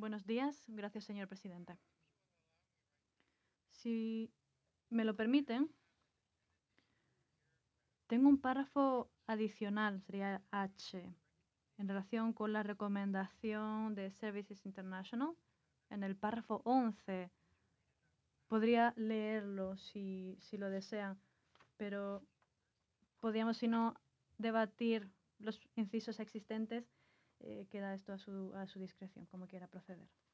Buenos días. Gracias, señor presidente. Si me lo permiten, tengo un párrafo adicional, sería H, en relación con la recomendación de Services International. En el párrafo 11, podría leerlo si lo desean, pero podríamos, si no, debatir los incisos existentes. Queda esto a su discreción, como quiera proceder.